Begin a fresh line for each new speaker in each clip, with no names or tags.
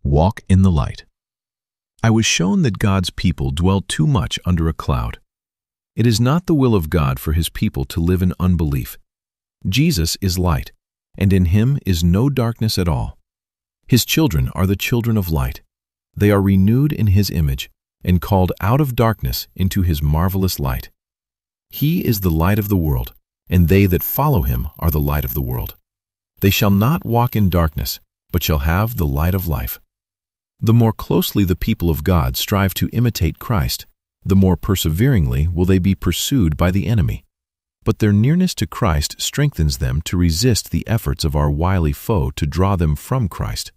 Walk in the light. I was shown that God's people dwell too much under a cloud. It is not the will of God for His people to live in unbelief. Jesus is light, and in Him is no darkness at all. His children are the children of light. They are renewed in His image and called out of darkness into His marvelous light. He is the light of the world, and they that follow Him are the light of the world. They shall not walk in darkness, but shall have the light of life. The more closely the people of God strive to imitate Christ, the more perseveringly will they be pursued by the enemy. But their nearness to Christ strengthens them to resist the efforts of our wily foe to draw them from Christ.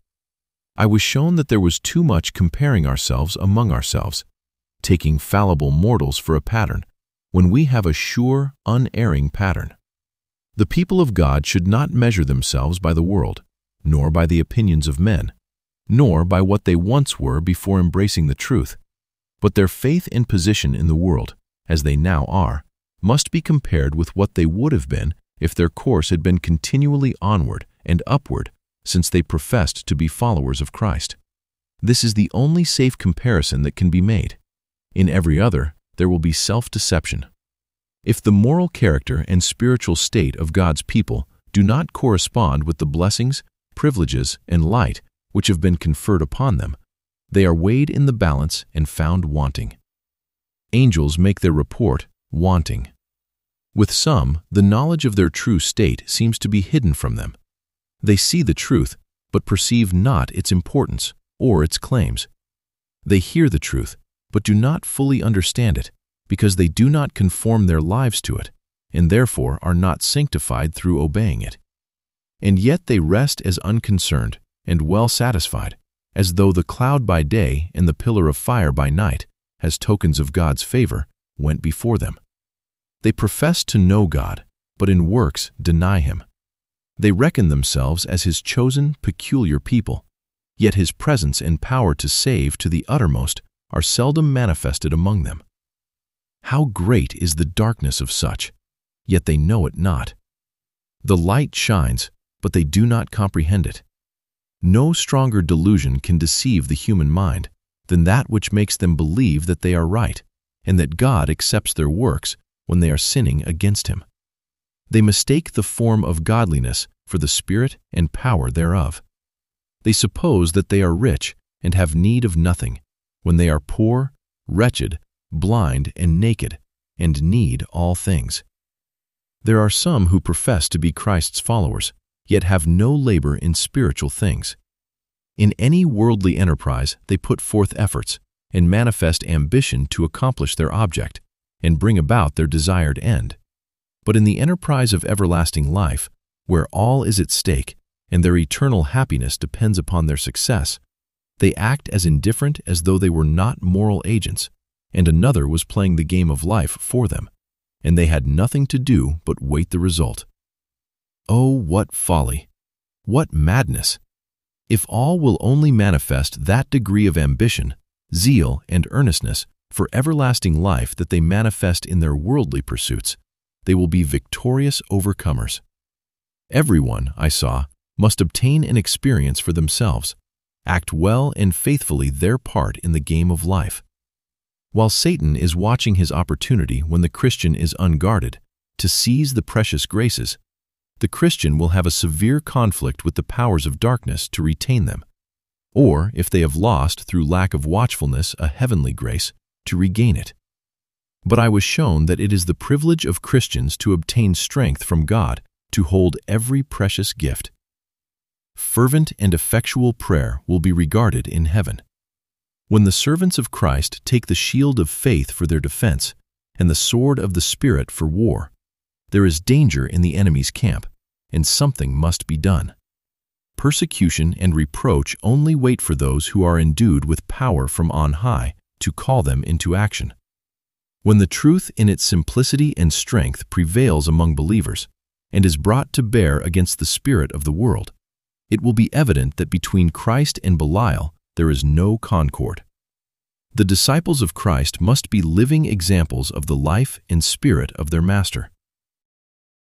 I was shown that there was too much comparing ourselves among ourselves, taking fallible mortals for a pattern, when we have a sure, unerring pattern. The people of God should not measure themselves by the world, nor by the opinions of men, nor by what they once were before embracing the truth, but their faith and position in the world, as they now are, must be compared with what they would have been if their course had been continually onward and upward since they professed to be followers of Christ. This is the only safe comparison that can be made. In every other, there will be self-deception. If the moral character and spiritual state of God's people do not correspond with the blessings, privileges, and light which have been conferred upon them, they are weighed in the balance and found wanting. Angels make their report wanting. With some, the knowledge of their true state seems to be hidden from them. They see the truth, but perceive not its importance or its claims. They hear the truth, but do not fully understand it, because they do not conform their lives to it, and therefore are not sanctified through obeying it. And yet they rest as unconcerned and well satisfied, as though the cloud by day and the pillar of fire by night, as tokens of God's favor, went before them. They profess to know God, but in works deny Him. They reckon themselves as His chosen, peculiar people, yet His presence and power to save to the uttermost are seldom manifested among them. How great is the darkness of such, yet they know it not. The light shines, but they do not comprehend it. No stronger delusion can deceive the human mind than that which makes them believe that they are right, and that God accepts their works when they are sinning against Him. They mistake the form of godliness for the spirit and power thereof. They suppose that they are rich and have need of nothing, when they are poor, wretched, blind, and naked, and need all things. There are some who profess to be Christ's followers, yet have no labor in spiritual things. In any worldly enterprise they put forth efforts, and manifest ambition to accomplish their object, and bring about their desired end. But in the enterprise of everlasting life, where all is at stake, and their eternal happiness depends upon their success, they act as indifferent as though they were not moral agents, and another was playing the game of life for them, and they had nothing to do but wait the result. Oh, what folly! What madness! If all will only manifest that degree of ambition, zeal, and earnestness for everlasting life that they manifest in their worldly pursuits, they will be victorious overcomers. Everyone, I saw, must obtain an experience for themselves, act well and faithfully their part in the game of life. While Satan is watching his opportunity when the Christian is unguarded to seize the precious graces, the Christian will have a severe conflict with the powers of darkness to retain them, or, if they have lost through lack of watchfulness a heavenly grace, to regain it. But I was shown that it is the privilege of Christians to obtain strength from God to hold every precious gift. Fervent and effectual prayer will be regarded in heaven. When the servants of Christ take the shield of faith for their defense and the sword of the Spirit for war, there is danger in the enemy's camp, and something must be done. Persecution and reproach only wait for those who are endued with power from on high to call them into action. When the truth in its simplicity and strength prevails among believers and is brought to bear against the spirit of the world, it will be evident that between Christ and Belial there is no concord. The disciples of Christ must be living examples of the life and spirit of their Master.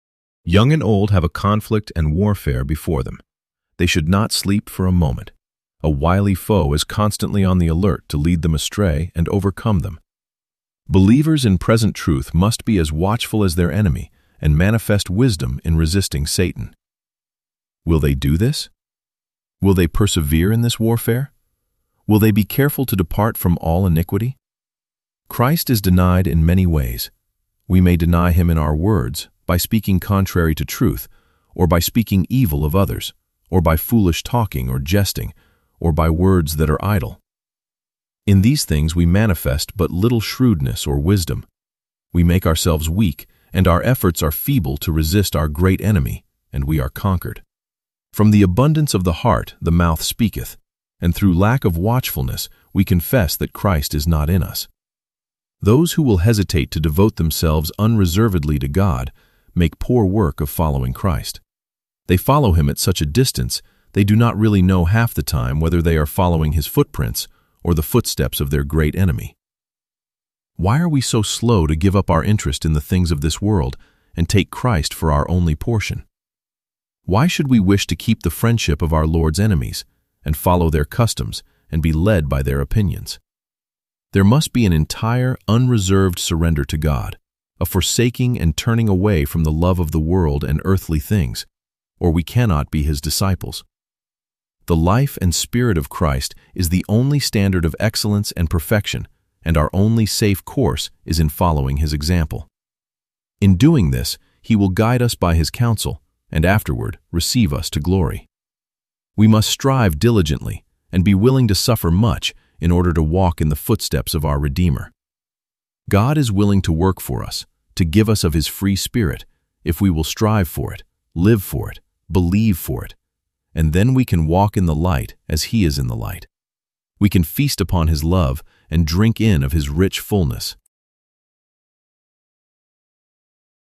Young and old have a conflict and warfare before them. They should not sleep for a moment. A wily foe is constantly on the alert to lead them astray and overcome them. Believers in present truth must be as watchful as their enemy and manifest wisdom in resisting Satan. Will they do this? Will they persevere in this warfare? Will they be careful to depart from all iniquity? Christ is denied in many ways. We may deny him in our words, by speaking contrary to truth, or by speaking evil of others, or by foolish talking or jesting, or by words that are idle. In these things we manifest but little shrewdness or wisdom. We make ourselves weak, and our efforts are feeble to resist our great enemy, and we are conquered. From the abundance of the heart the mouth speaketh, and through lack of watchfulness we confess that Christ is not in us. Those who will hesitate to devote themselves unreservedly to God make poor work of following Christ. They follow him at such a distance they do not really know half the time whether they are following his footprints or the footsteps of their great enemy. Why are we so slow to give up our interest in the things of this world and take Christ for our only portion? Why should we wish to keep the friendship of our Lord's enemies and follow their customs and be led by their opinions? There must be an entire, unreserved surrender to God, a forsaking and turning away from the love of the world and earthly things, or we cannot be his disciples. The life and spirit of Christ is the only standard of excellence and perfection, and our only safe course is in following his example. In doing this, he will guide us by his counsel, and afterward receive us to glory. We must strive diligently and be willing to suffer much in order to walk in the footsteps of our Redeemer. God is willing to work for us, to give us of his free spirit, if we will strive for it, live for it, believe for it, and then we can walk in the light as he is in the light. We can feast upon his love and drink in of his rich fullness.